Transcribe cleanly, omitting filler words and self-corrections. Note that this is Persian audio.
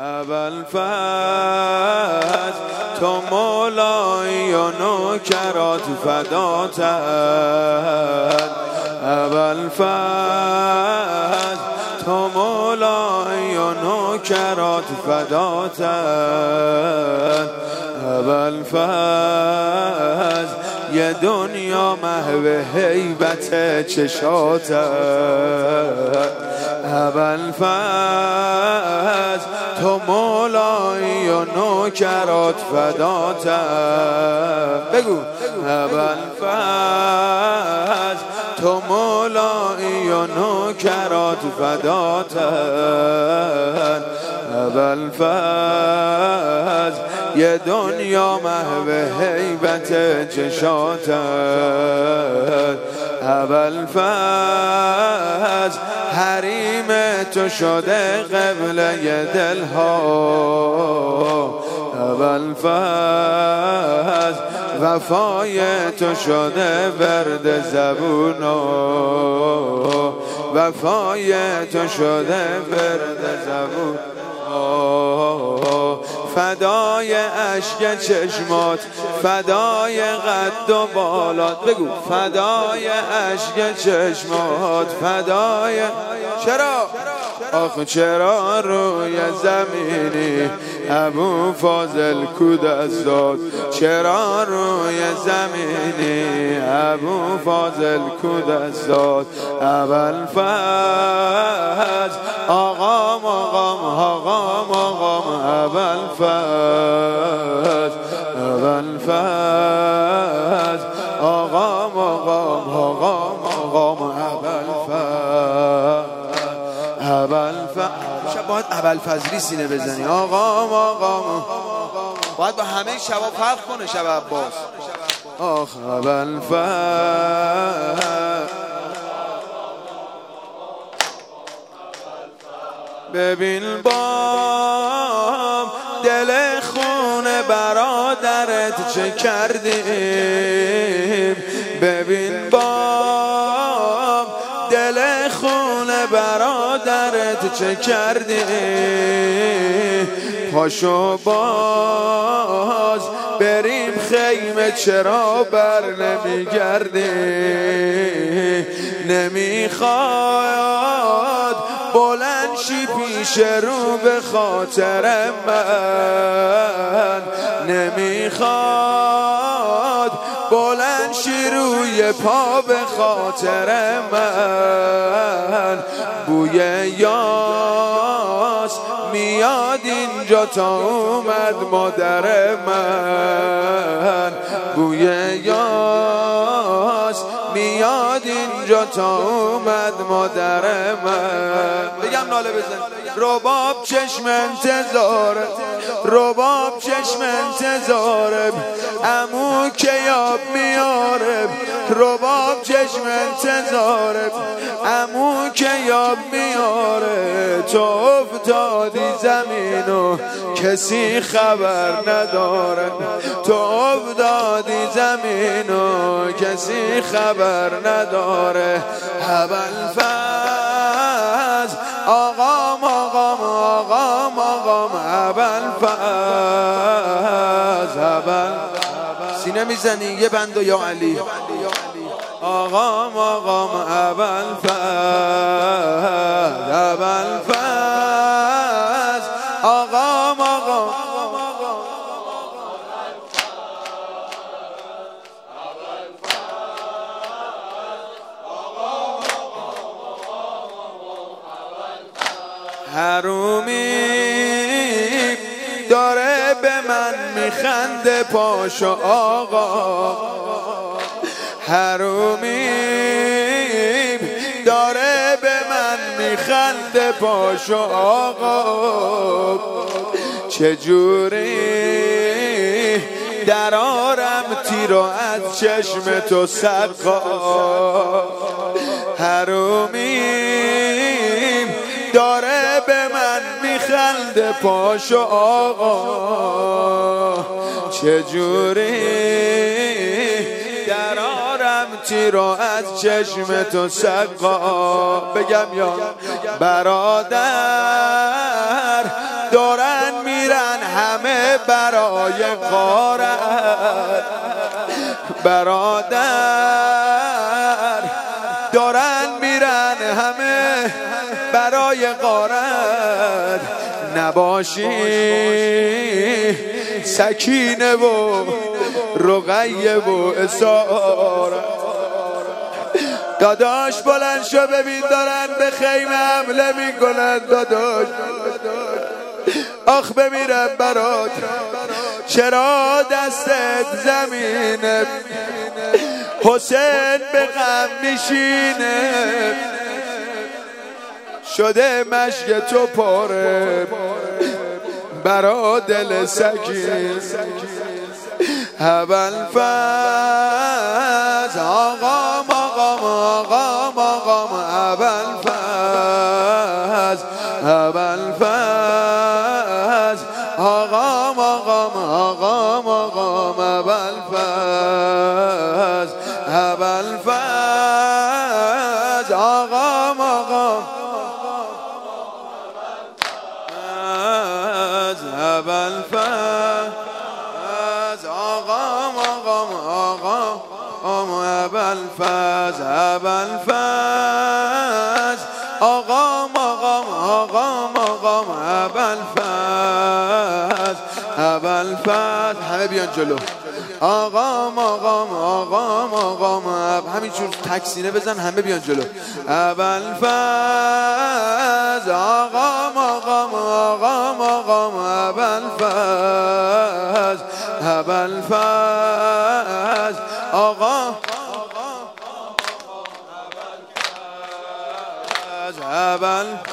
ابوالفضل تو مولایی و نوکرات فداتن. ابوالفضل تو مولایی و نوکرات فداتن. ابوالفضل یه دنیا محو هیبت چشاتن. ابوالفضل تو مولایی و نوکرات فداتن. بگو ابوالفضل تو مولایی و نوکرات فداتن. ابوالفضل یه دنیا محو هیبت چشاتن. ابوالفضل حریم تو شده قبله دلها. ابوالفضل وفای تو شده ورد زبونا. وفای تو شده ورد زبون. فدای اشک چشمات، فدای قد و بالات. بگو فدای اشک چشمات، فدای چرا؟ آخه چرا روی زمینی ابوالفضل کودست داد؟ چرا روی زمینی ابوالفضل کودست داد؟ ابوالفضل آقام آقام آقام آقام ابوالفضل. ابوالفضل آقام آقام آقام آقام ابوالفضل. شب باید ابوالفضلی سینه بزنی. آقام آقام باید با همه شباب فرق کنه. شب عباس آخ ابوالفضل. ببین بام دل خون برادرت چه کردیم. ببین بام دل خون برادرت چه کردیم. پاشو باز بریم خیمه چرا بر نمیگردی. نمیخواد بلند شی پیش رو به خاطر من. نمیخواد بلند شی روی پا به خاطر من. بوی یاس میاد اینجا تا اومد مادر من. بوی یاس میاد اینجا تا اومد مادر من. بگم ناله بزن. رباب چشم انتظاره، رباب چشم انتظاره، عمو که یاب میاره. رباب چشم انتظاره، عمو که یاب میاره. تو افتادی زمینو کسی خبر نداره. تو افتادی زمینو کسی خبر نداره. ابوالفضل آقام آقام آقام آقام ابوالفضل. سینه میزنی یه بند و یا علی. آقام آقام ابوالفضل. ابوالفضل آقام آقام حرومی داره به من میخنده. پاشو آقا حرومی داره به من میخنده. پاشو آقا چجوری درارم تیرو از چشم تو سقا. حرومی داره به من میخنده. پاشو آقا چجوری درارم تیرو از چشم تو سقا. بگم یا برادر داره میرن همه برای غارت برادر، دارن میرن همه برای غارت. نباشی سکینه و رقیه و اسارت. داداش بلند شو ببین دارن به خیمه حمله میکنن. داداش آخ بمیرم برات، چرا دستت زمینه؟ حسین به غم میشینه، شده مشک تو پاره برا دل سکین. ابوالفضل آقام آقام آقام آقام ابوالفضل ابوالفضل آقام آقام آقام آقام ابوالفضل ابوالفضل آقام آقام ابوالفضل آقام آقام آقام ابوالفضل ابوالفضل آقام آقام آقام آقام ابوالفضل ابوالفضل. همه بیان جلو. آقام آقام آقام آقام همینجور تکسینه بزن. همه بیان جلو. ابوالفضل آقام آقام آقام آقام ابوالفضل ابوالفضل آقا ابوالفضل